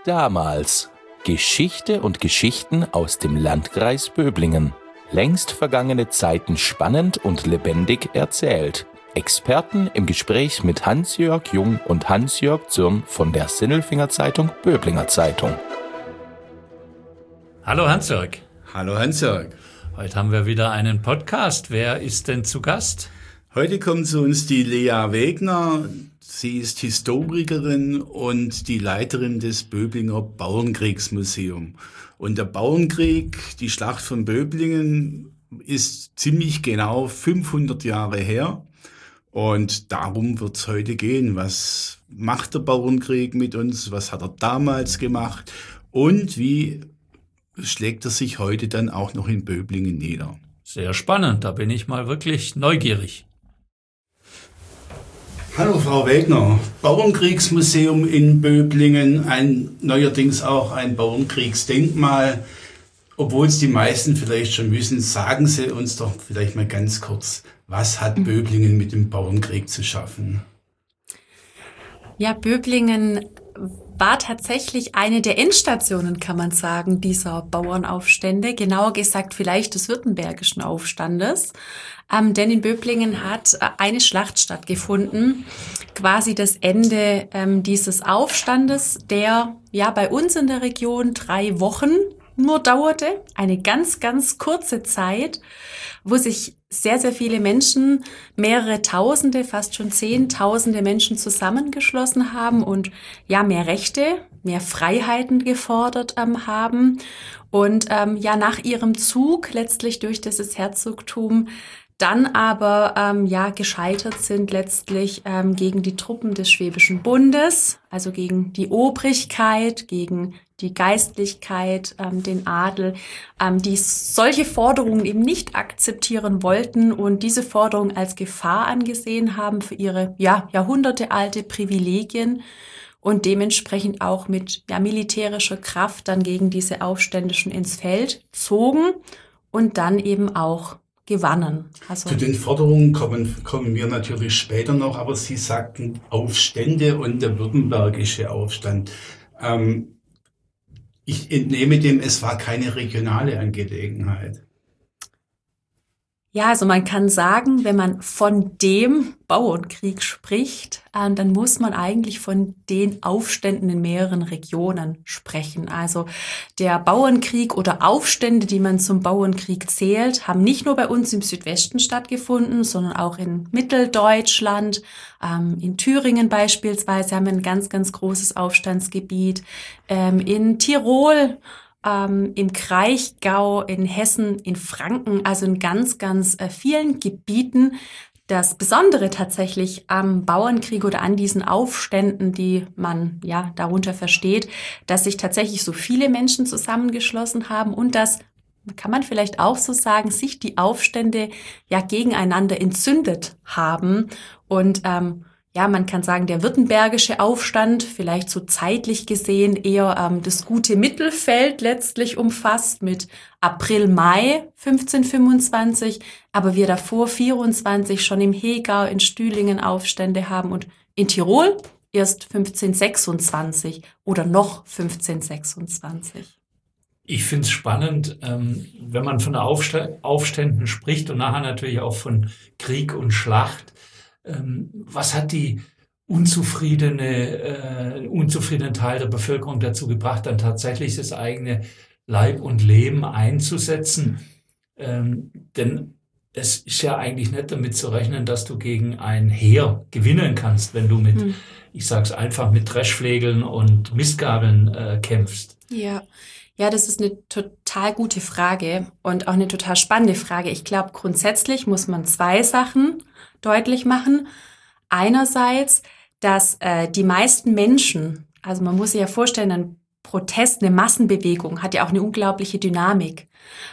damals. Geschichte und Geschichten aus dem Landkreis Böblingen. Längst vergangene Zeiten spannend und lebendig erzählt. Experten im Gespräch mit Hans-Jörg Jung und Hans-Jörg Zürn von der Sinnelfinger Zeitung Böblinger Zeitung. Hallo Hans-Jörg. Hallo Hans-Jörg. Heute haben wir wieder einen Podcast. Wer ist denn zu Gast? Heute kommt zu uns die Lea Wegner. Sie ist Historikerin und die Leiterin des Böblinger Bauernkriegsmuseum. Und der Bauernkrieg, die Schlacht von Böblingen, ist ziemlich genau 500 Jahre her. Und darum wird es heute gehen. Was macht der Bauernkrieg mit uns? Was hat er damals gemacht? Und wie schlägt er sich heute dann auch noch in Böblingen nieder? Sehr spannend, da bin ich mal wirklich neugierig. Hallo Frau Wegner, Bauernkriegsmuseum in Böblingen, neuerdings auch ein Bauernkriegsdenkmal. Obwohl es die meisten vielleicht schon wissen, sagen Sie uns doch vielleicht mal ganz kurz, was hat Böblingen mit dem Bauernkrieg zu schaffen? Ja, Böblingen war tatsächlich eine der Endstationen, kann man sagen, dieser Bauernaufstände, genauer gesagt vielleicht des württembergischen Aufstandes. Denn in Böblingen hat eine Schlacht stattgefunden, quasi das Ende dieses Aufstandes, der ja bei uns in der Region 3 Wochen nur dauerte, eine ganz, ganz kurze Zeit, wo sich sehr, sehr viele Menschen, mehrere Tausende, fast schon Zehntausende Menschen zusammengeschlossen haben und ja mehr Rechte, mehr Freiheiten gefordert haben und ja nach ihrem Zug letztlich durch dieses Herzogtum dann aber gescheitert sind letztlich gegen die Truppen des Schwäbischen Bundes, also gegen die Obrigkeit, gegen die Geistlichkeit, den Adel, die solche Forderungen eben nicht akzeptieren wollten und diese Forderungen als Gefahr angesehen haben für ihre jahrhundertealte Privilegien und dementsprechend auch mit militärischer Kraft dann gegen diese Aufständischen ins Feld zogen und dann eben auch gewannen. Also, zu den Forderungen kommen wir natürlich später noch, aber Sie sagten Aufstände und der württembergische Aufstand. Ich entnehme dem, es war keine regionale Angelegenheit. Ja, also man kann sagen, wenn man von dem Bauernkrieg spricht, dann muss man eigentlich von den Aufständen in mehreren Regionen sprechen. Also der Bauernkrieg oder Aufstände, die man zum Bauernkrieg zählt, haben nicht nur bei uns im Südwesten stattgefunden, sondern auch in Mitteldeutschland, in Thüringen beispielsweise haben wir ein ganz, ganz großes Aufstandsgebiet, in Tirol, im Kraichgau, in Hessen, in Franken, also in ganz, ganz vielen Gebieten. Das Besondere tatsächlich am Bauernkrieg oder an diesen Aufständen, die man ja darunter versteht, dass sich tatsächlich so viele Menschen zusammengeschlossen haben und dass, kann man vielleicht auch so sagen, sich die Aufstände ja gegeneinander entzündet haben und man kann sagen, der württembergische Aufstand, vielleicht so zeitlich gesehen eher das gute Mittelfeld letztlich umfasst mit April, Mai 1525, aber wir davor 24 schon im Hegau, in Stühlingen Aufstände haben und in Tirol erst 1526 oder noch 1526. Ich finde es spannend, wenn man von Aufständen spricht und nachher natürlich auch von Krieg und Schlacht. Was hat die unzufriedenen Teil der Bevölkerung dazu gebracht, dann tatsächlich das eigene Leib und Leben einzusetzen? Denn es ist ja eigentlich nicht damit zu rechnen, dass du gegen ein Heer gewinnen kannst, wenn du ich sag's einfach, mit Dreschflegeln und Mistgabeln kämpfst. Ja, das ist eine total gute Frage und auch eine total spannende Frage. Ich glaube, grundsätzlich muss man 2 Sachen deutlich machen. Einerseits, dass die meisten Menschen, also man muss sich ja vorstellen, ein Protest, eine Massenbewegung hat ja auch eine unglaubliche Dynamik,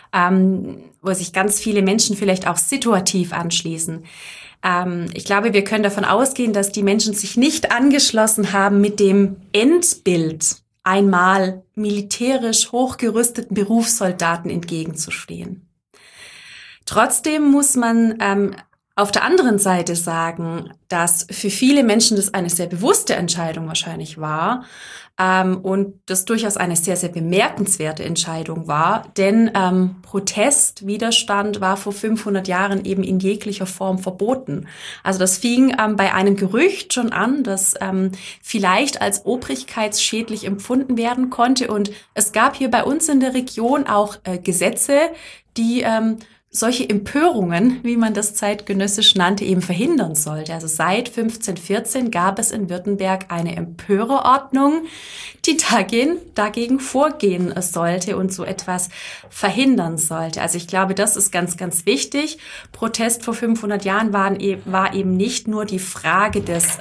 wo sich ganz viele Menschen vielleicht auch situativ anschließen. Ich glaube, wir können davon ausgehen, dass die Menschen sich nicht angeschlossen haben mit dem Endbild, einmal militärisch hochgerüsteten Berufssoldaten entgegenzustehen. Trotzdem muss man auf der anderen Seite sagen, dass für viele Menschen das eine sehr bewusste Entscheidung wahrscheinlich war, Und das durchaus eine sehr, sehr bemerkenswerte Entscheidung war, denn Protest, Widerstand war vor 500 Jahren eben in jeglicher Form verboten. Also das fing bei einem Gerücht schon an, das vielleicht als obrigkeitsschädlich empfunden werden konnte. Und es gab hier bei uns in der Region auch Gesetze, die solche Empörungen, wie man das zeitgenössisch nannte, eben verhindern sollte. Also seit 1514 gab es in Württemberg eine Empörerordnung, die dagegen vorgehen sollte und so etwas verhindern sollte. Also ich glaube, das ist ganz, ganz wichtig. Protest vor 500 Jahren war eben nicht nur die Frage des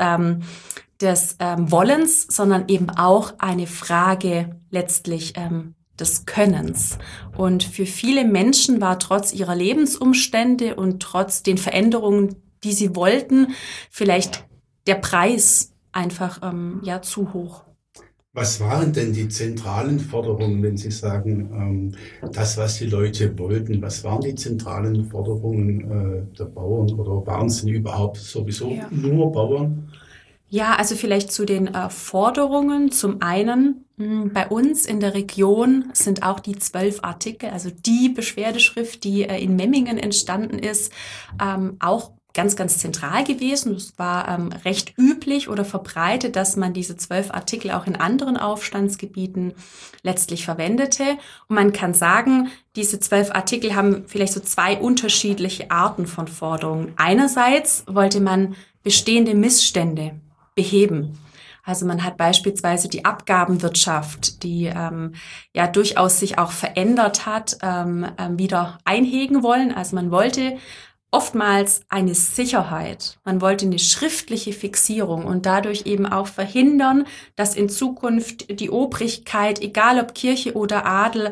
Wollens, sondern eben auch eine Frage letztlich des Könnens. Und für viele Menschen war trotz ihrer Lebensumstände und trotz den Veränderungen, die sie wollten, vielleicht der Preis einfach zu hoch. Was waren denn die zentralen Forderungen, wenn Sie sagen, das, was die Leute wollten? Was waren die zentralen Forderungen der Bauern oder waren es denn überhaupt sowieso nur Bauern? Ja, also vielleicht zu den Forderungen. Zum einen, bei uns in der Region sind auch die 12 Artikel, also die Beschwerdeschrift, die in Memmingen entstanden ist, auch ganz, ganz zentral gewesen. Es war recht üblich oder verbreitet, dass man diese 12 Artikel auch in anderen Aufstandsgebieten letztlich verwendete. Und man kann sagen, diese 12 Artikel haben vielleicht so zwei unterschiedliche Arten von Forderungen. Einerseits wollte man bestehende Missstände beheben. Also man hat beispielsweise die Abgabenwirtschaft, die durchaus sich auch verändert hat, wieder einhegen wollen. Also man wollte oftmals eine Sicherheit. Man wollte eine schriftliche Fixierung und dadurch eben auch verhindern, dass in Zukunft die Obrigkeit, egal ob Kirche oder Adel,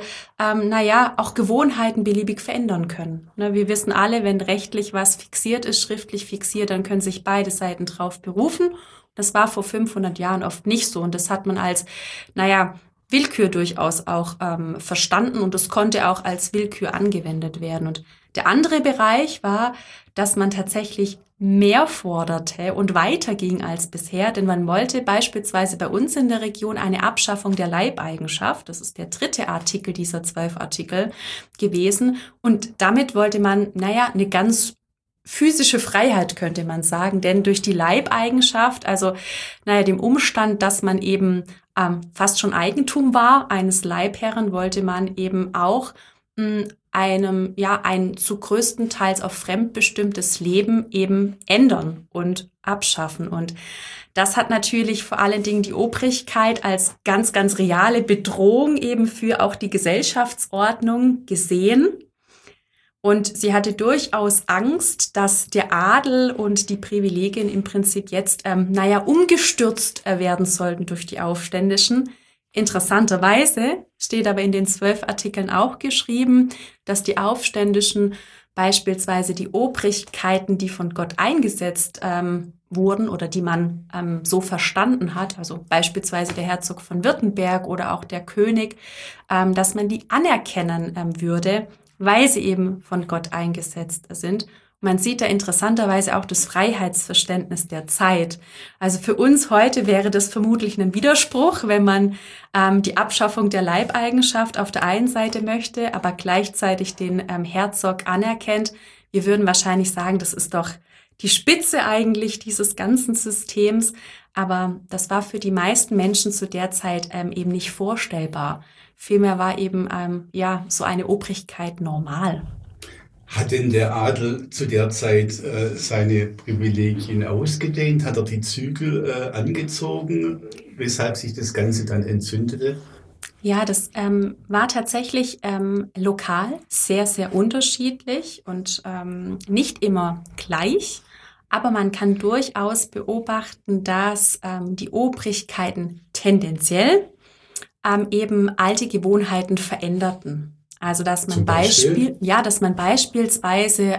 auch Gewohnheiten beliebig verändern können. Ne, wir wissen alle, wenn rechtlich was fixiert ist, schriftlich fixiert, dann können sich beide Seiten drauf berufen. Das war vor 500 Jahren oft nicht so und das hat man als, Willkür durchaus auch verstanden und das konnte auch als Willkür angewendet werden. Und der andere Bereich war, dass man tatsächlich mehr forderte und weiter ging als bisher, denn man wollte beispielsweise bei uns in der Region eine Abschaffung der Leibeigenschaft, das ist der 3. Artikel dieser 12 Artikel gewesen und damit wollte man, eine ganz physische Freiheit, könnte man sagen, denn durch die Leibeigenschaft, also dem Umstand, dass man eben fast schon Eigentum war eines Leibherren, wollte man eben auch ein zu größtenteils auf fremdbestimmtes Leben eben ändern und abschaffen. Und das hat natürlich vor allen Dingen die Obrigkeit als ganz, ganz reale Bedrohung eben für auch die Gesellschaftsordnung gesehen. Und sie hatte durchaus Angst, dass der Adel und die Privilegien im Prinzip jetzt, umgestürzt werden sollten durch die Aufständischen. Interessanterweise steht aber in den 12 Artikeln auch geschrieben, dass die Aufständischen beispielsweise die Obrigkeiten, die von Gott eingesetzt wurden oder die man so verstanden hat, also beispielsweise der Herzog von Württemberg oder auch der König, dass man die anerkennen würde, weil sie eben von Gott eingesetzt sind. Man sieht da interessanterweise auch das Freiheitsverständnis der Zeit. Also für uns heute wäre das vermutlich ein Widerspruch, wenn man die Abschaffung der Leibeigenschaft auf der einen Seite möchte, aber gleichzeitig den Herzog anerkennt. Wir würden wahrscheinlich sagen, das ist doch die Spitze eigentlich dieses ganzen Systems. Aber das war für die meisten Menschen zu der Zeit eben nicht vorstellbar. Vielmehr war eben so eine Obrigkeit normal. Hat denn der Adel zu der Zeit seine Privilegien ausgedehnt? Hat er die Zügel angezogen, weshalb sich das Ganze dann entzündete? Ja, das war tatsächlich lokal sehr, sehr unterschiedlich und nicht immer gleich. Aber man kann durchaus beobachten, dass die Obrigkeiten tendenziell eben alte Gewohnheiten veränderten. Also dass man beispielsweise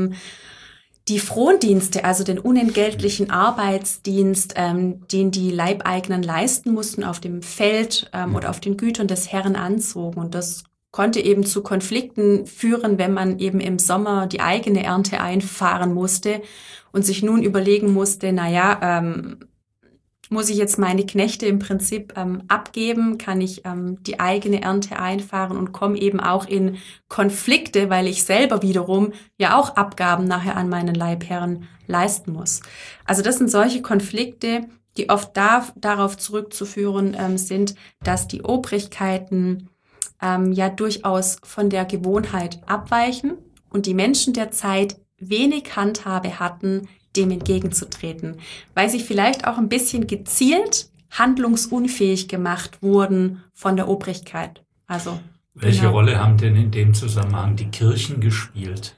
die Frondienste, also den unentgeltlichen Arbeitsdienst, den die Leibeigenen leisten mussten auf dem Feld oder auf den Gütern des Herren anzogen. Und das konnte eben zu Konflikten führen, wenn man eben im Sommer die eigene Ernte einfahren musste und sich nun überlegen musste, muss ich jetzt meine Knechte im Prinzip abgeben? Kann ich die eigene Ernte einfahren und komme eben auch in Konflikte, weil ich selber wiederum ja auch Abgaben nachher an meinen Leibherren leisten muss. Also das sind solche Konflikte, die oft darauf zurückzuführen sind, dass die Obrigkeiten ja durchaus von der Gewohnheit abweichen und die Menschen der Zeit wenig Handhabe hatten, dem entgegenzutreten, weil sie vielleicht auch ein bisschen gezielt handlungsunfähig gemacht wurden von der Obrigkeit. Also welche Rolle haben denn in dem Zusammenhang die Kirchen gespielt?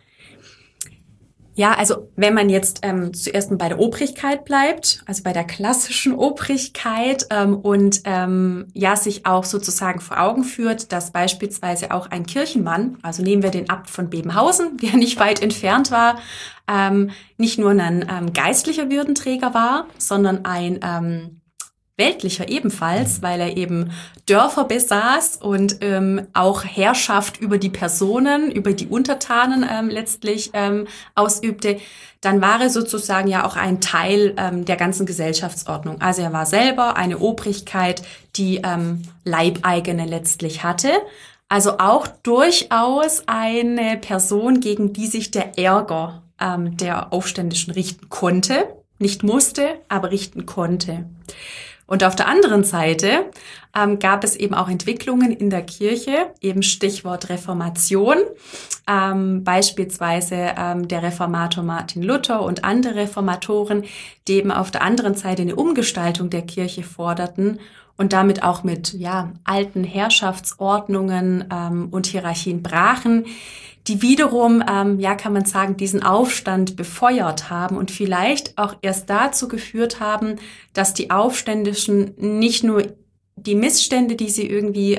Ja, also wenn man jetzt zuerst bei der Obrigkeit bleibt, also bei der klassischen Obrigkeit und ja sich auch sozusagen vor Augen führt, dass beispielsweise auch ein Kirchenmann, also nehmen wir den Abt von Bebenhausen, der nicht weit entfernt war, nicht nur ein geistlicher Würdenträger war, sondern ein weltlicher ebenfalls, weil er eben Dörfer besaß und auch Herrschaft über die Personen, über die Untertanen letztlich ausübte, dann war er sozusagen ja auch ein Teil der ganzen Gesellschaftsordnung. Also er war selber eine Obrigkeit, die Leibeigene letztlich hatte. Also auch durchaus eine Person, gegen die sich der Ärger der Aufständischen richten konnte. Nicht musste, aber richten konnte. Und auf der anderen Seite gab es eben auch Entwicklungen in der Kirche, eben Stichwort Reformation, beispielsweise der Reformator Martin Luther und andere Reformatoren, die eben auf der anderen Seite eine Umgestaltung der Kirche forderten und damit auch mit alten Herrschaftsordnungen und Hierarchien brachen, die wiederum, kann man sagen, diesen Aufstand befeuert haben und vielleicht auch erst dazu geführt haben, dass die Aufständischen nicht nur die Missstände, die sie irgendwie,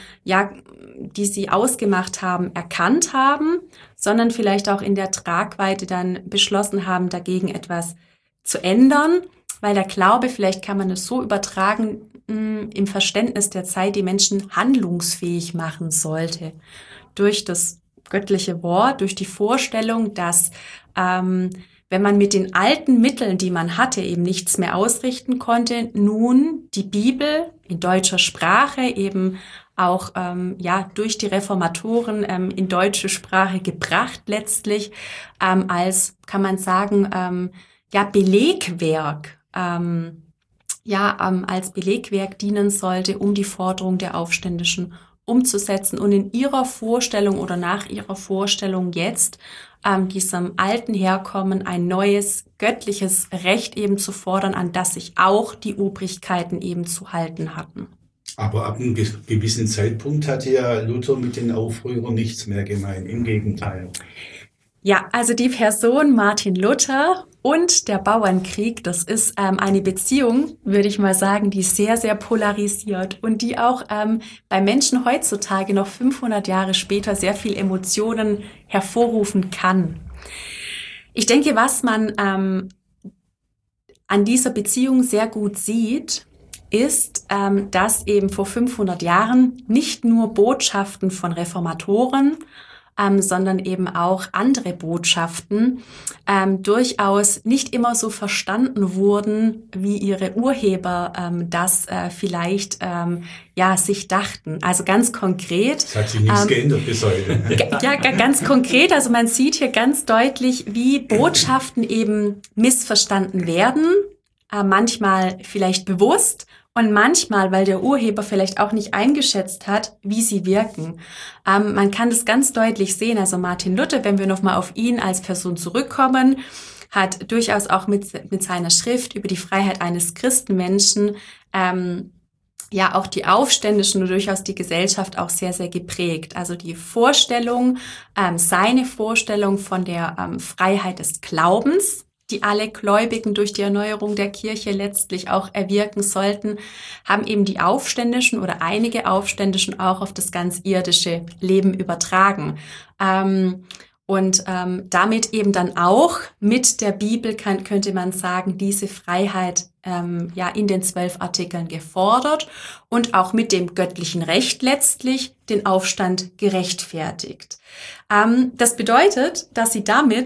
die sie ausgemacht haben, erkannt haben, sondern vielleicht auch in der Tragweite dann beschlossen haben, dagegen etwas zu ändern, weil der Glaube, vielleicht kann man es so übertragen, im Verständnis der Zeit die Menschen handlungsfähig machen sollte. Durch das göttliche Wort, durch die Vorstellung, dass wenn man mit den alten Mitteln, die man hatte, eben nichts mehr ausrichten konnte, nun die Bibel in deutscher Sprache eben auch durch die Reformatoren in deutsche Sprache gebracht letztlich als, kann man sagen, Belegwerk als Belegwerk dienen sollte, um die Forderung der Aufständischen umzusetzen und in ihrer Vorstellung oder nach ihrer Vorstellung jetzt diesem alten Herkommen ein neues göttliches Recht eben zu fordern, an das sich auch die Obrigkeiten eben zu halten hatten. Aber ab einem gewissen Zeitpunkt hatte ja Luther mit den Aufrührern nichts mehr gemein, im Gegenteil. Ja, also die Person Martin Luther und der Bauernkrieg, das ist eine Beziehung, würde ich mal sagen, die sehr, sehr polarisiert und die auch bei Menschen heutzutage noch 500 Jahre später sehr viel Emotionen hervorrufen kann. Ich denke, was man an dieser Beziehung sehr gut sieht, ist, dass eben vor 500 Jahren nicht nur Botschaften von Reformatoren, sondern eben auch andere Botschaften durchaus nicht immer so verstanden wurden, wie ihre Urheber das vielleicht sich dachten. Also ganz konkret. Es hat sich nichts geändert bis heute. Ja, ganz konkret. Also man sieht hier ganz deutlich, wie Botschaften eben missverstanden werden, manchmal vielleicht bewusst. Und manchmal, weil der Urheber vielleicht auch nicht eingeschätzt hat, wie sie wirken. Man kann das ganz deutlich sehen. Also Martin Luther, wenn wir nochmal auf ihn als Person zurückkommen, hat durchaus auch mit seiner Schrift über die Freiheit eines Christenmenschen auch die Aufständischen und durchaus die Gesellschaft auch sehr, sehr geprägt. Also die Vorstellung, seine Vorstellung von der Freiheit des Glaubens, die alle Gläubigen durch die Erneuerung der Kirche letztlich auch erwirken sollten, haben eben die Aufständischen oder einige Aufständischen auch auf das ganz irdische Leben übertragen. Und damit eben dann auch mit der Bibel könnte man sagen, diese Freiheit in den 12 Artikeln gefordert und auch mit dem göttlichen Recht letztlich den Aufstand gerechtfertigt. Das bedeutet, dass sie damit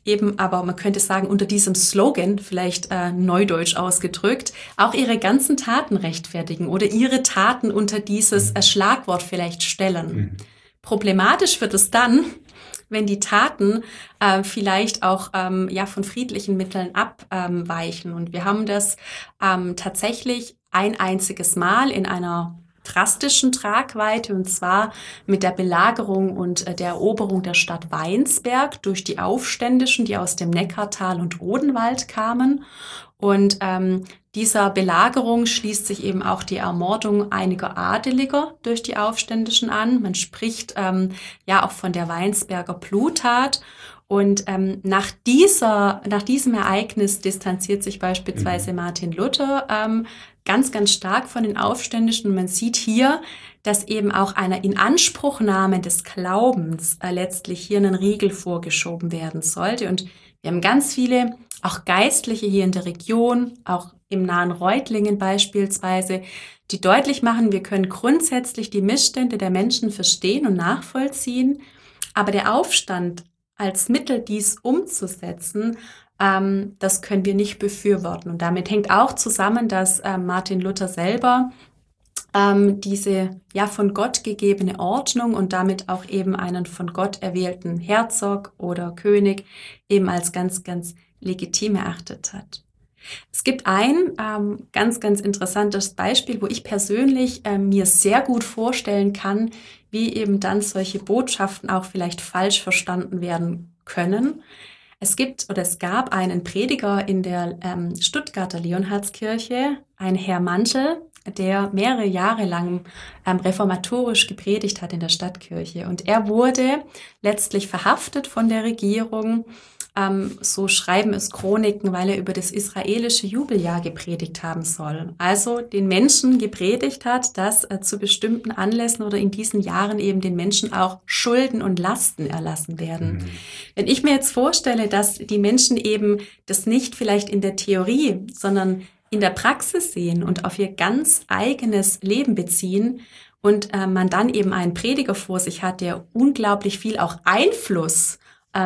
eben, aber man könnte sagen, unter diesem Slogan, vielleicht neudeutsch ausgedrückt, auch ihre ganzen Taten rechtfertigen oder ihre Taten unter dieses Schlagwort vielleicht stellen. Problematisch wird es dann, wenn die Taten vielleicht auch von friedlichen Mitteln abweichen. Und wir haben das tatsächlich ein einziges Mal in einer drastischen Tragweite, und zwar mit der Belagerung und der Eroberung der Stadt Weinsberg durch die Aufständischen, die aus dem Neckartal und Odenwald kamen. Und dieser Belagerung schließt sich eben auch die Ermordung einiger Adeliger durch die Aufständischen an. Man spricht auch von der Weinsberger Bluttat. Und nach diesem Ereignis distanziert sich beispielsweise Martin Luther ganz, ganz stark von den Aufständischen. Und man sieht hier, dass eben auch einer Inanspruchnahme des Glaubens letztlich hier einen Riegel vorgeschoben werden sollte. Und wir haben ganz viele, auch Geistliche hier in der Region, auch im nahen Reutlingen beispielsweise, die deutlich machen, wir können grundsätzlich die Missstände der Menschen verstehen und nachvollziehen, aber der Aufstand als Mittel, dies umzusetzen, das können wir nicht befürworten. Und damit hängt auch zusammen, dass Martin Luther selber diese von Gott gegebene Ordnung und damit auch eben einen von Gott erwählten Herzog oder König eben als ganz, ganz legitim erachtet hat. Es gibt ein ganz, ganz interessantes Beispiel, wo ich persönlich mir sehr gut vorstellen kann, wie eben dann solche Botschaften auch vielleicht falsch verstanden werden können. Es gab einen Prediger in der Stuttgarter Leonhardskirche, ein Herr Mantel, der mehrere Jahre lang reformatorisch gepredigt hat in der Stadtkirche. Und er wurde letztlich verhaftet von der Regierung, so schreiben es Chroniken, weil er über das israelische Jubeljahr gepredigt haben soll. Also den Menschen gepredigt hat, dass zu bestimmten Anlässen oder in diesen Jahren eben den Menschen auch Schulden und Lasten erlassen werden. Wenn ich mir jetzt vorstelle, dass die Menschen eben das nicht vielleicht in der Theorie, sondern in der Praxis sehen und auf ihr ganz eigenes Leben beziehen und man dann eben einen Prediger vor sich hat, der unglaublich viel auch Einfluss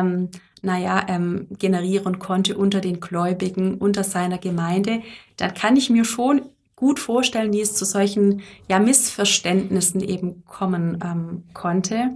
generieren konnte unter den Gläubigen, unter seiner Gemeinde, dann kann ich mir schon gut vorstellen, wie es zu solchen Missverständnissen eben kommen konnte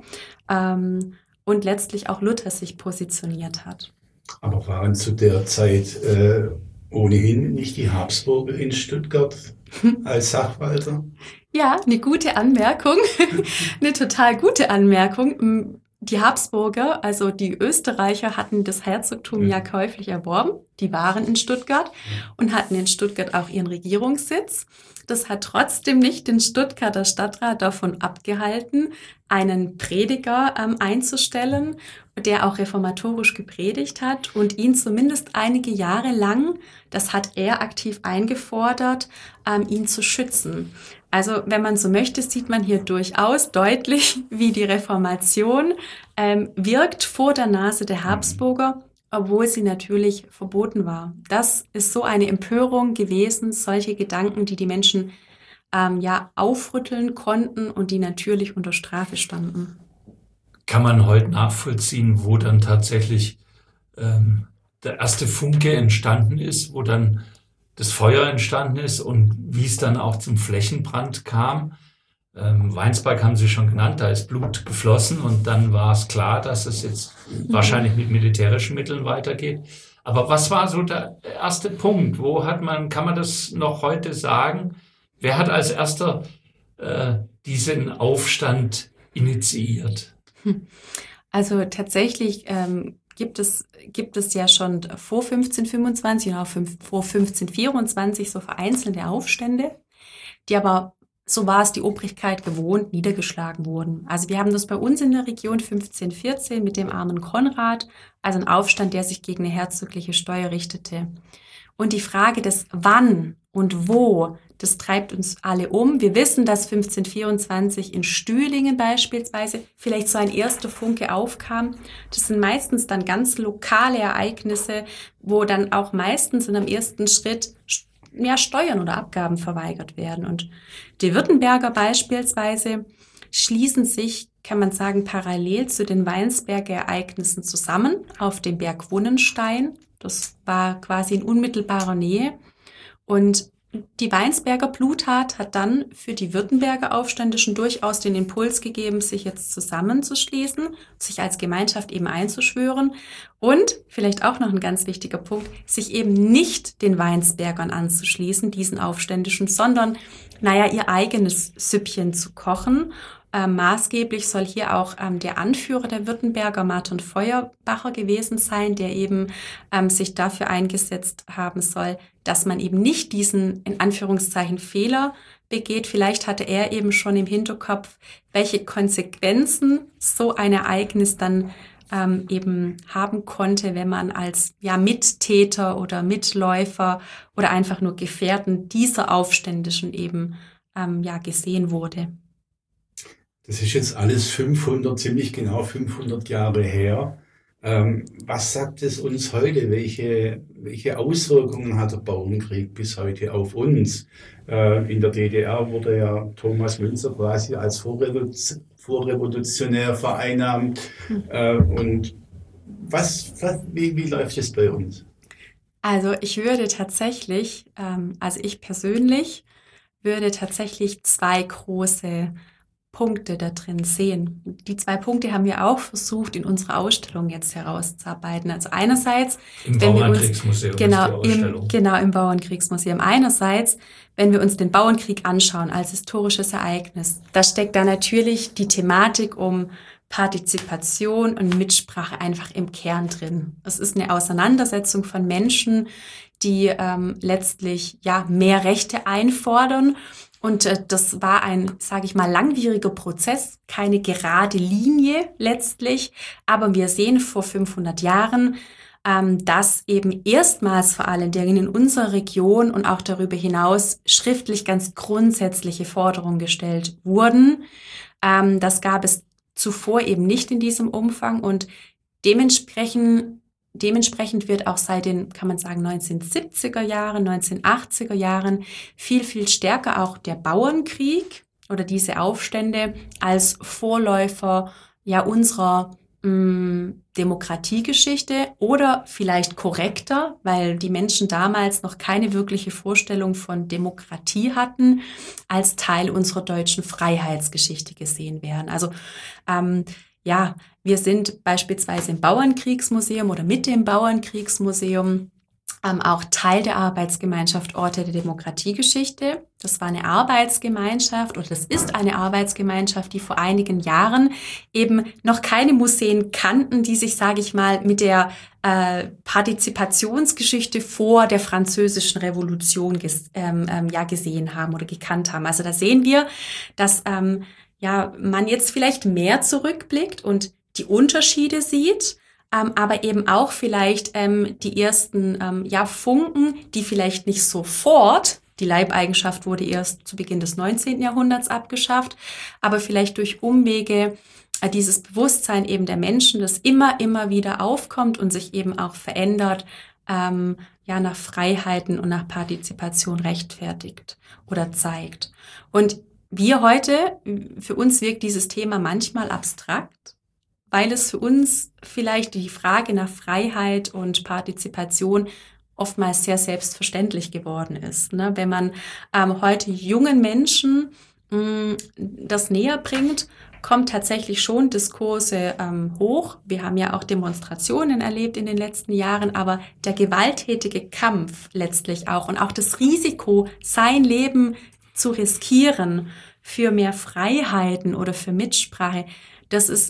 und letztlich auch Luther sich positioniert hat. Aber waren zu der Zeit ohnehin nicht die Habsburger in Stuttgart als Sachwalter? Ja, eine gute Anmerkung, eine total gute Anmerkung. Die Habsburger, also die Österreicher, hatten das Herzogtum ja käuflich erworben. Die waren in Stuttgart und hatten in Stuttgart auch ihren Regierungssitz. Das hat trotzdem nicht den Stuttgarter Stadtrat davon abgehalten, einen Prediger einzustellen, der auch reformatorisch gepredigt hat und ihn zumindest einige Jahre lang, das hat er aktiv eingefordert, ihn zu schützen. Also wenn man so möchte, sieht man hier durchaus deutlich, wie die Reformation wirkt vor der Nase der Habsburger, obwohl sie natürlich verboten war. Das ist so eine Empörung gewesen, solche Gedanken, die die Menschen aufrütteln konnten und die natürlich unter Strafe standen. Kann man heute nachvollziehen, wo dann tatsächlich der erste Funke entstanden ist, wo dann das Feuer entstanden ist und wie es dann auch zum Flächenbrand kam? Weinsberg haben Sie schon genannt, da ist Blut geflossen und dann war es klar, dass es jetzt wahrscheinlich mit militärischen Mitteln weitergeht. Aber was war so der erste Punkt? Kann man das noch heute sagen? Wer hat als erster diesen Aufstand initiiert? Also tatsächlich gibt es ja schon vor 1525 und auch vor 1524 so vereinzelte Aufstände, die aber, so war es die Obrigkeit gewohnt, niedergeschlagen wurden. Also wir haben das bei uns in der Region 1514 mit dem armen Konrad, also ein Aufstand, der sich gegen eine herzogliche Steuer richtete. Und die Frage des Wann und Wo, das treibt uns alle um. Wir wissen, dass 1524 in Stühlingen beispielsweise vielleicht so ein erster Funke aufkam. Das sind meistens dann ganz lokale Ereignisse, wo dann auch meistens in einem ersten Schritt Steuern oder Abgaben verweigert werden. Und die Württemberger beispielsweise schließen sich kann man sagen, parallel zu den Weinsberger Ereignissen zusammen auf dem Berg Wunnenstein. Das war quasi in unmittelbarer Nähe. Und die Weinsberger Bluttat hat dann für die Württemberger Aufständischen durchaus den Impuls gegeben, sich jetzt zusammenzuschließen, sich als Gemeinschaft eben einzuschwören und vielleicht auch noch ein ganz wichtiger Punkt, sich eben nicht den Weinsbergern anzuschließen, diesen Aufständischen, sondern, ihr eigenes Süppchen zu kochen. Maßgeblich soll hier auch der Anführer der Württemberger, Martin Feuerbacher, gewesen sein, der eben sich dafür eingesetzt haben soll, dass man eben nicht diesen, in Anführungszeichen, Fehler begeht. Vielleicht hatte er eben schon im Hinterkopf, welche Konsequenzen so ein Ereignis dann eben haben konnte, wenn man als Mittäter oder Mitläufer oder einfach nur Gefährten dieser Aufständischen eben gesehen wurde. Das ist jetzt alles ziemlich genau 500 Jahre her. Was sagt es uns heute? Welche Auswirkungen hat der Bauernkrieg bis heute auf uns? In der DDR wurde ja Thomas Münzer quasi als Vorrevolutionär vereinnahmt. Und wie läuft es bei uns? Also ich würde tatsächlich, ich persönlich würde tatsächlich 2 große Punkte da drin sehen. Die 2 Punkte haben wir auch versucht, in unserer Ausstellung jetzt herauszuarbeiten. Also einerseits, im Bauernkriegsmuseum. Im Bauernkriegsmuseum. Einerseits, wenn wir uns den Bauernkrieg anschauen als historisches Ereignis, da steckt da natürlich die Thematik um Partizipation und Mitsprache einfach im Kern drin. Es ist eine Auseinandersetzung von Menschen, die letztlich mehr Rechte einfordern. Und das war ein, langwieriger Prozess, keine gerade Linie letztlich. Aber wir sehen vor 500 Jahren, dass eben erstmals vor allen Dingen in unserer Region und auch darüber hinaus schriftlich ganz grundsätzliche Forderungen gestellt wurden. Das gab es zuvor eben nicht in diesem Umfang und dementsprechend wird auch seit den, kann man sagen, 1970er Jahren, 1980er Jahren viel, viel stärker auch der Bauernkrieg oder diese Aufstände als Vorläufer unserer Demokratiegeschichte oder vielleicht korrekter, weil die Menschen damals noch keine wirkliche Vorstellung von Demokratie hatten, als Teil unserer deutschen Freiheitsgeschichte gesehen werden. Also wir sind beispielsweise im Bauernkriegsmuseum oder mit dem Bauernkriegsmuseum auch Teil der Arbeitsgemeinschaft Orte der Demokratiegeschichte. Das war eine Arbeitsgemeinschaft oder das ist eine Arbeitsgemeinschaft, die vor einigen Jahren eben noch keine Museen kannten, die sich, mit der Partizipationsgeschichte vor der Französischen Revolution gesehen haben oder gekannt haben. Also da sehen wir, dass man jetzt vielleicht mehr zurückblickt und die Unterschiede sieht, aber eben auch vielleicht die ersten Funken, die vielleicht nicht sofort, die Leibeigenschaft wurde erst zu Beginn des 19. Jahrhunderts abgeschafft, aber vielleicht durch Umwege dieses Bewusstsein eben der Menschen, das immer wieder aufkommt und sich eben auch verändert, nach Freiheiten und nach Partizipation rechtfertigt oder zeigt. Und wir heute, für uns wirkt dieses Thema manchmal abstrakt, weil es für uns vielleicht die Frage nach Freiheit und Partizipation oftmals sehr selbstverständlich geworden ist. Ne? Wenn man heute jungen Menschen das näher bringt, kommt tatsächlich schon Diskurse hoch. Wir haben ja auch Demonstrationen erlebt in den letzten Jahren, aber der gewalttätige Kampf letztlich auch und auch das Risiko, sein Leben zu riskieren für mehr Freiheiten oder für Mitsprache, das ist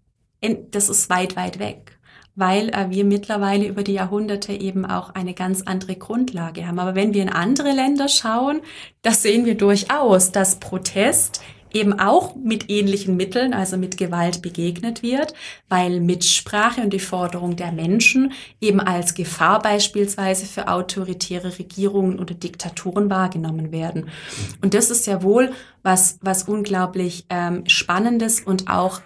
weit weg, weil wir mittlerweile über die Jahrhunderte eben auch eine ganz andere Grundlage haben. Aber wenn wir in andere Länder schauen, da sehen wir durchaus, dass Protest eben auch mit ähnlichen Mitteln, also mit Gewalt begegnet wird, weil Mitsprache und die Forderung der Menschen eben als Gefahr beispielsweise für autoritäre Regierungen oder Diktaturen wahrgenommen werden. Und das ist ja wohl was unglaublich Spannendes und auch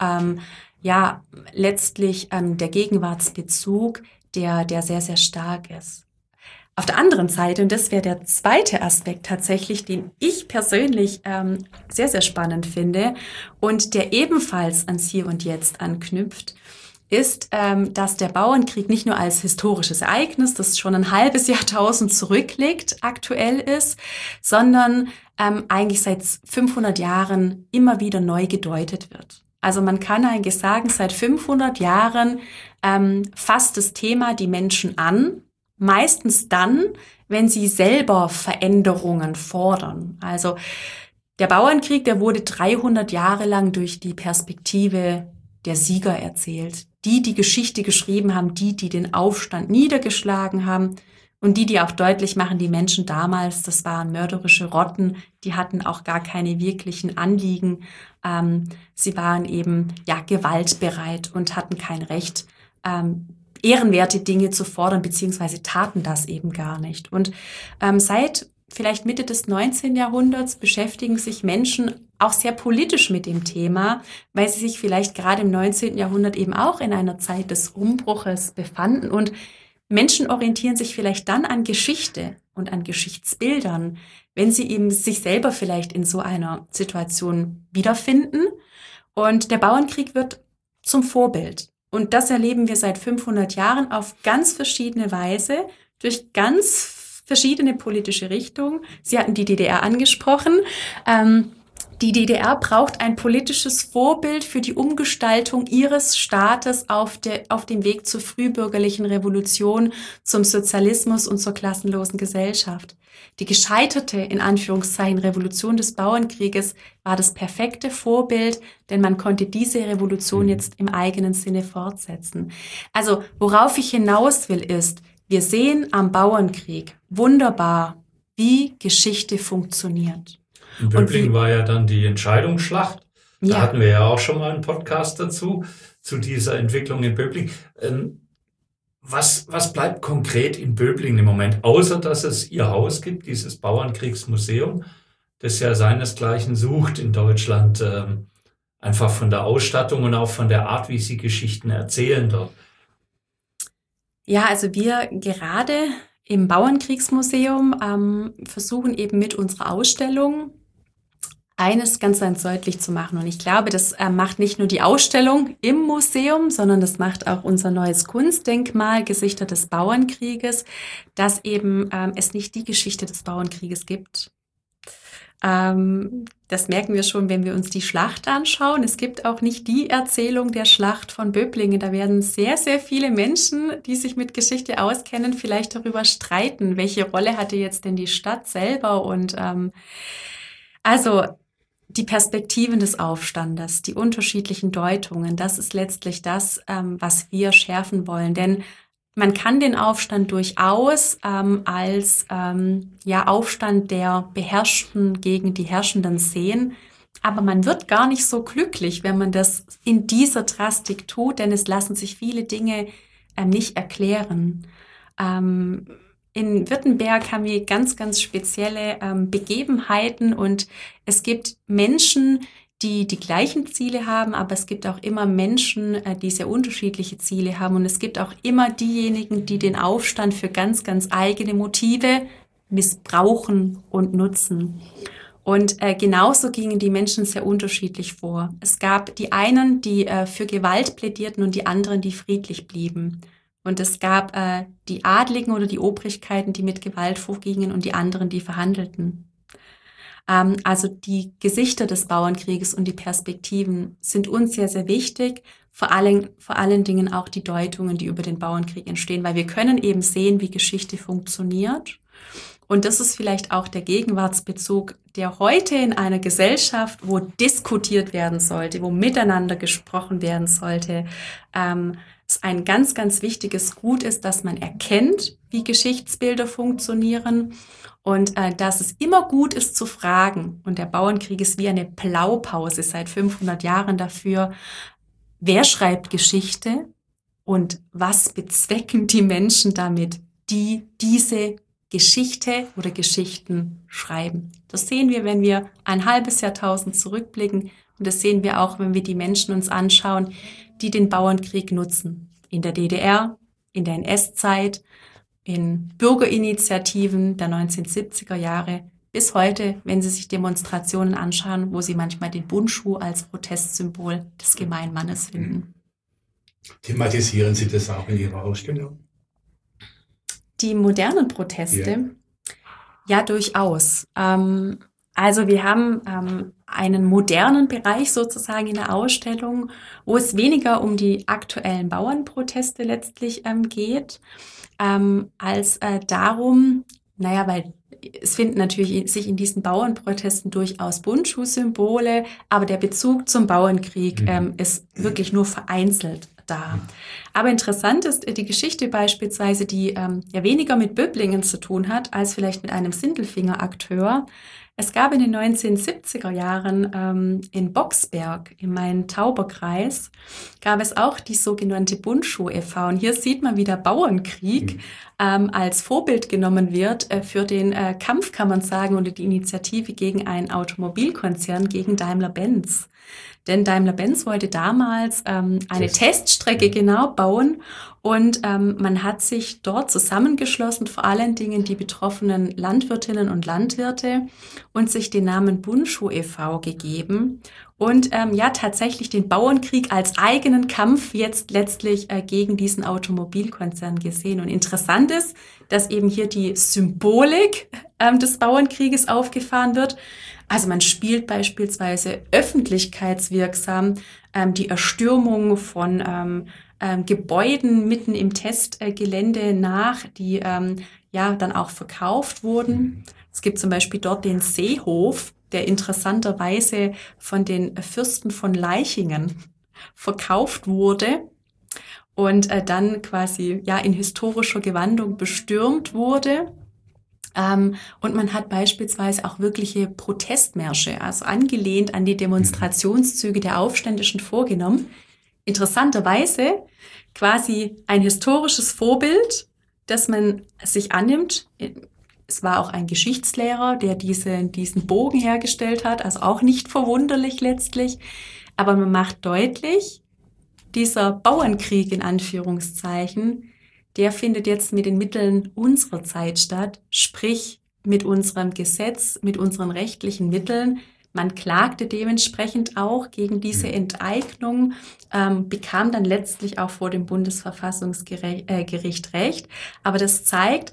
letztlich der Gegenwartsbezug, der sehr, sehr stark ist. Auf der anderen Seite, und das wäre der zweite Aspekt tatsächlich, den ich persönlich sehr, sehr spannend finde und der ebenfalls ans Hier und Jetzt anknüpft, ist, dass der Bauernkrieg nicht nur als historisches Ereignis, das schon ein halbes Jahrtausend zurückliegt, aktuell ist, sondern eigentlich seit 500 Jahren immer wieder neu gedeutet wird. Also man kann eigentlich sagen, seit 500 Jahren fasst das Thema die Menschen an, meistens dann, wenn sie selber Veränderungen fordern. Also der Bauernkrieg, der wurde 300 Jahre lang durch die Perspektive der Sieger erzählt. Die Geschichte geschrieben haben, die den Aufstand niedergeschlagen haben und die auch deutlich machen, die Menschen damals, das waren mörderische Rotten, die hatten auch gar keine wirklichen Anliegen. Sie waren eben gewaltbereit und hatten kein Recht, ehrenwerte Dinge zu fordern, beziehungsweise taten das eben gar nicht. Und seit vielleicht Mitte des 19. Jahrhunderts beschäftigen sich Menschen auch sehr politisch mit dem Thema, weil sie sich vielleicht gerade im 19. Jahrhundert eben auch in einer Zeit des Umbruches befanden. Und Menschen orientieren sich vielleicht dann an Geschichte und an Geschichtsbildern, wenn sie eben sich selber vielleicht in so einer Situation wiederfinden. Und der Bauernkrieg wird zum Vorbild. Und das erleben wir seit 500 Jahren auf ganz verschiedene Weise, durch ganz verschiedene politische Richtungen. Sie hatten die DDR angesprochen. Die DDR braucht ein politisches Vorbild für die Umgestaltung ihres Staates auf dem Weg zur frühbürgerlichen Revolution, zum Sozialismus und zur klassenlosen Gesellschaft. Die gescheiterte, in Anführungszeichen, Revolution des Bauernkrieges war das perfekte Vorbild, denn man konnte diese Revolution jetzt im eigenen Sinne fortsetzen. Also, worauf ich hinaus will, ist, wir sehen am Bauernkrieg wunderbar, wie Geschichte funktioniert. In Böblingen war ja dann die Entscheidungsschlacht. Da hatten wir ja auch schon mal einen Podcast dazu, zu dieser Entwicklung in Böblingen. Was bleibt konkret in Böblingen im Moment, außer dass es ihr Haus gibt, dieses Bauernkriegsmuseum, das ja seinesgleichen sucht in Deutschland, einfach von der Ausstattung und auch von der Art, wie sie Geschichten erzählen dort? Ja, also wir gerade im Bauernkriegsmuseum versuchen eben mit unserer Ausstellung eines ganz deutlich zu machen. Und ich glaube, das macht nicht nur die Ausstellung im Museum, sondern das macht auch unser neues Kunstdenkmal Gesichter des Bauernkrieges, dass eben es nicht die Geschichte des Bauernkrieges gibt. Das merken wir schon, wenn wir uns die Schlacht anschauen. Es gibt auch nicht die Erzählung der Schlacht von Böblingen. Da werden sehr, sehr viele Menschen, die sich mit Geschichte auskennen, vielleicht darüber streiten, welche Rolle hatte jetzt denn die Stadt selber. Und also die Perspektiven des Aufstandes, die unterschiedlichen Deutungen, das ist letztlich das, was wir schärfen wollen. Denn man kann den Aufstand durchaus als Aufstand der Beherrschten gegen die Herrschenden sehen. Aber man wird gar nicht so glücklich, wenn man das in dieser Drastik tut, denn es lassen sich viele Dinge nicht erklären. In Württemberg haben wir ganz, ganz spezielle Begebenheiten und es gibt Menschen, die gleichen Ziele haben, aber es gibt auch immer Menschen, die sehr unterschiedliche Ziele haben. Und es gibt auch immer diejenigen, die den Aufstand für ganz, ganz eigene Motive missbrauchen und nutzen. Und genauso gingen die Menschen sehr unterschiedlich vor. Es gab die einen, die für Gewalt plädierten und die anderen, die friedlich blieben. Und es gab die Adligen oder die Obrigkeiten, die mit Gewalt vorgingen und die anderen, die verhandelten. Also die Gesichter des Bauernkrieges und die Perspektiven sind uns sehr, sehr wichtig. Vor allen Dingen auch die Deutungen, die über den Bauernkrieg entstehen, weil wir können eben sehen, wie Geschichte funktioniert. Und das ist vielleicht auch der Gegenwartsbezug, der heute in einer Gesellschaft, wo diskutiert werden sollte, wo miteinander gesprochen werden sollte, es ein ganz, ganz wichtiges Gut ist, dass man erkennt, wie Geschichtsbilder funktionieren und dass es immer gut ist zu fragen. Und der Bauernkrieg ist wie eine Blaupause seit 500 Jahren dafür, wer schreibt Geschichte und was bezwecken die Menschen damit, die diese Geschichte oder Geschichten schreiben. Das sehen wir, wenn wir ein halbes Jahrtausend zurückblicken. Und das sehen wir auch, wenn wir die Menschen uns anschauen, die den Bauernkrieg nutzen. In der DDR, in der NS-Zeit, in Bürgerinitiativen der 1970er Jahre bis heute, wenn Sie sich Demonstrationen anschauen, wo Sie manchmal den Bundschuh als Protestsymbol des Gemeinmannes finden. Thematisieren Sie das auch in Ihrer Ausstellung? Die modernen Proteste? Ja, durchaus. Also wir haben einen modernen Bereich sozusagen in der Ausstellung, wo es weniger um die aktuellen Bauernproteste letztlich geht, als darum, weil es finden natürlich sich in diesen Bauernprotesten durchaus Bundschuhsymbole, aber der Bezug zum Bauernkrieg ist wirklich nur vereinzelt da. Aber interessant ist die Geschichte beispielsweise, die ja weniger mit Böblingen zu tun hat, als vielleicht mit einem Sindelfinger-Akteur. Es gab in den 1970er Jahren in Boxberg, im Main-Tauber-Kreis, gab es auch die sogenannte Bundschuh e.V. Und hier sieht man, wie der Bauernkrieg als Vorbild genommen wird für den Kampf, kann man sagen, oder die Initiative gegen einen Automobilkonzern, gegen Daimler-Benz. Denn Daimler-Benz wollte damals eine Teststrecke bauen und man hat sich dort zusammengeschlossen, vor allen Dingen die betroffenen Landwirtinnen und Landwirte und sich den Namen Bundschuh e.V. gegeben und tatsächlich den Bauernkrieg als eigenen Kampf jetzt letztlich gegen diesen Automobilkonzern gesehen. Und interessant ist, dass eben hier die Symbolik des Bauernkrieges aufgefahren wird. Also man spielt beispielsweise öffentlichkeitswirksam die Erstürmung von Gebäuden mitten im Testgelände nach, die dann auch verkauft wurden. Es gibt zum Beispiel dort den Seehof, der interessanterweise von den Fürsten von Leichingen verkauft wurde und dann quasi in historischer Gewandung bestürmt wurde. Und man hat beispielsweise auch wirkliche Protestmärsche, also angelehnt an die Demonstrationszüge der Aufständischen vorgenommen. Interessanterweise quasi ein historisches Vorbild, das man sich annimmt. Es war auch ein Geschichtslehrer, der diesen Bogen hergestellt hat, also auch nicht verwunderlich letztlich. Aber man macht deutlich, dieser Bauernkrieg in Anführungszeichen, der findet jetzt mit den Mitteln unserer Zeit statt, sprich mit unserem Gesetz, mit unseren rechtlichen Mitteln. Man klagte dementsprechend auch gegen diese Enteignung, bekam dann letztlich auch vor dem Bundesverfassungsgericht Recht. Aber das zeigt,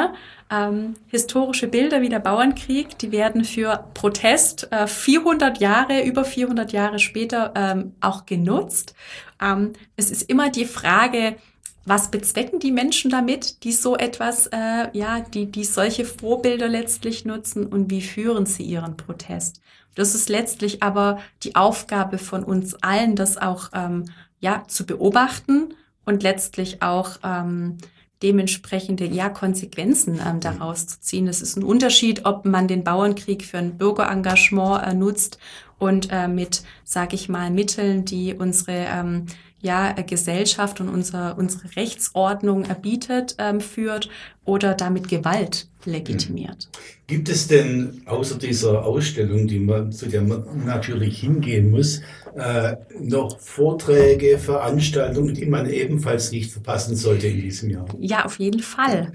historische Bilder wie der Bauernkrieg, die werden für Protest über 400 Jahre später auch genutzt. Es ist immer die Frage, was bezwecken die Menschen damit, die so etwas, die solche Vorbilder letztlich nutzen und wie führen sie ihren Protest? Das ist letztlich aber die Aufgabe von uns allen, das auch zu beobachten und letztlich auch dementsprechende Konsequenzen daraus zu ziehen. Es ist ein Unterschied, ob man den Bauernkrieg für ein Bürgerengagement nutzt und mit, sage ich mal, Mitteln, die unsere Gesellschaft und unsere Rechtsordnung erbietet, führt oder damit Gewalt legitimiert. Gibt es denn außer dieser Ausstellung, zu der man natürlich hingehen muss, noch Vorträge, Veranstaltungen, die man ebenfalls nicht verpassen sollte in diesem Jahr? Ja, auf jeden Fall.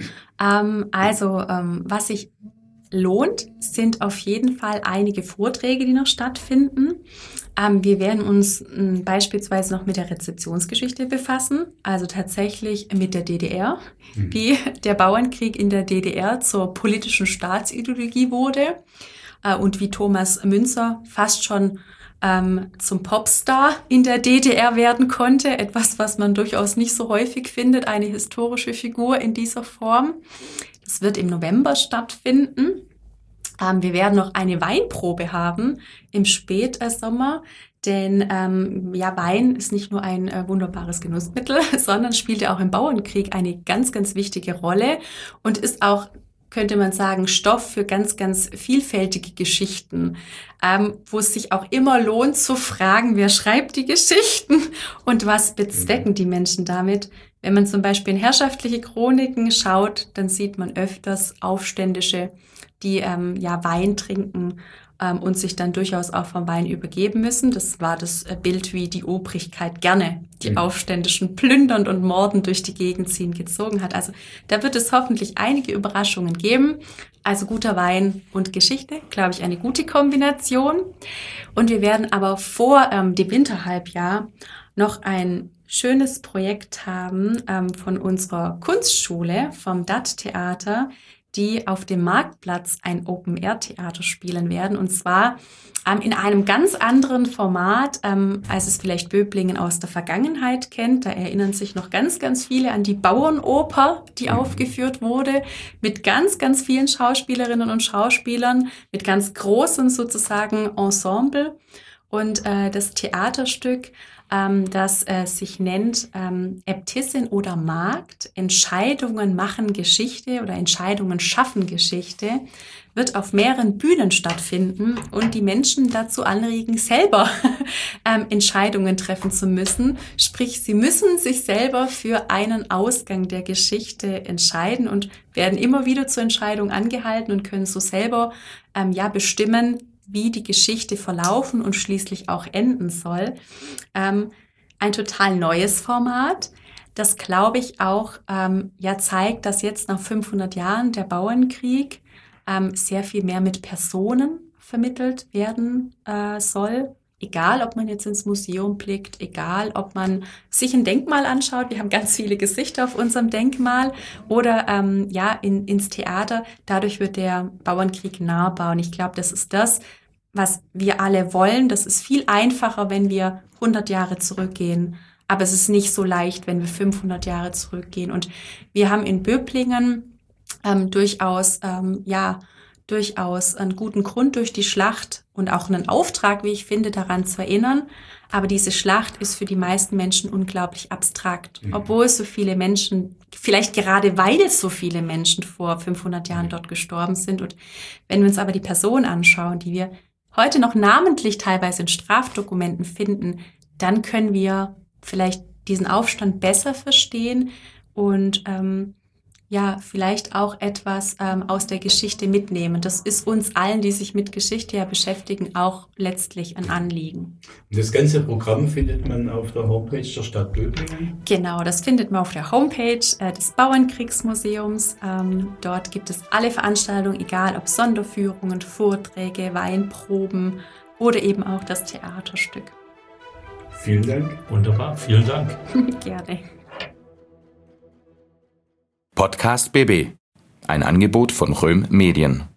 Was sich lohnt, sind auf jeden Fall einige Vorträge, die noch stattfinden. Wir werden uns beispielsweise noch mit der Rezeptionsgeschichte befassen, also tatsächlich mit der DDR, wie der Bauernkrieg in der DDR zur politischen Staatsideologie wurde und wie Thomas Münzer fast schon zum Popstar in der DDR werden konnte. Etwas, was man durchaus nicht so häufig findet, eine historische Figur in dieser Form. Das wird im November stattfinden. Wir werden noch eine Weinprobe haben im Spätsommer, denn Wein ist nicht nur ein wunderbares Genussmittel, sondern spielt ja auch im Bauernkrieg eine ganz, ganz wichtige Rolle und ist auch, könnte man sagen, Stoff für ganz, ganz vielfältige Geschichten, wo es sich auch immer lohnt zu fragen, wer schreibt die Geschichten und was bezwecken die Menschen damit. Wenn man zum Beispiel in herrschaftliche Chroniken schaut, dann sieht man öfters Aufständische, die Wein trinken und sich dann durchaus auch vom Wein übergeben müssen. Das war das Bild, wie die Obrigkeit gerne die Aufständischen plündernd und mordend durch die Gegend ziehen gezogen hat. Also da wird es hoffentlich einige Überraschungen geben. Also guter Wein und Geschichte, glaube ich, eine gute Kombination. Und wir werden aber vor dem Winterhalbjahr noch ein schönes Projekt haben von unserer Kunstschule, vom DAT-Theater, die auf dem Marktplatz ein Open-Air-Theater spielen werden. Und zwar in einem ganz anderen Format, als es vielleicht Böblingen aus der Vergangenheit kennt. Da erinnern sich noch ganz, ganz viele an die Bauernoper, die aufgeführt wurde, mit ganz, ganz vielen Schauspielerinnen und Schauspielern, mit ganz großem sozusagen Ensemble. Und das Theaterstück, das sich nennt Äbtissin oder Magd, Entscheidungen machen Geschichte oder Entscheidungen schaffen Geschichte, wird auf mehreren Bühnen stattfinden und die Menschen dazu anregen, selber Entscheidungen treffen zu müssen. Sprich, sie müssen sich selber für einen Ausgang der Geschichte entscheiden und werden immer wieder zur Entscheidung angehalten und können so selber bestimmen, wie die Geschichte verlaufen und schließlich auch enden soll. Ein total neues Format, das, glaube ich, auch zeigt, dass jetzt nach 500 Jahren der Bauernkrieg sehr viel mehr mit Personen vermittelt werden soll. Egal, ob man jetzt ins Museum blickt, egal, ob man sich ein Denkmal anschaut. Wir haben ganz viele Gesichter auf unserem Denkmal oder ins Theater. Dadurch wird der Bauernkrieg nahbar. Und ich glaube, das ist das, was wir alle wollen. Das ist viel einfacher, wenn wir 100 Jahre zurückgehen. Aber es ist nicht so leicht, wenn wir 500 Jahre zurückgehen. Und wir haben in Böblingen durchaus einen guten Grund durch die Schlacht und auch einen Auftrag, wie ich finde, daran zu erinnern. Aber diese Schlacht ist für die meisten Menschen unglaublich abstrakt. Obwohl so viele Menschen, vielleicht gerade weil es so viele Menschen vor 500 Jahren dort gestorben sind. Und wenn wir uns aber die Personen anschauen, die wir heute noch namentlich teilweise in Strafdokumenten finden, dann können wir vielleicht diesen Aufstand besser verstehen und vielleicht auch etwas aus der Geschichte mitnehmen. Das ist uns allen, die sich mit Geschichte beschäftigen, auch letztlich ein Anliegen. Und das ganze Programm findet man auf der Homepage der Stadt Böblingen? Genau, das findet man auf der Homepage des Bauernkriegsmuseums. Dort gibt es alle Veranstaltungen, egal ob Sonderführungen, Vorträge, Weinproben oder eben auch das Theaterstück. Vielen Dank. Wunderbar, vielen Dank. Gerne. Podcast BB, ein Angebot von Röhm Medien.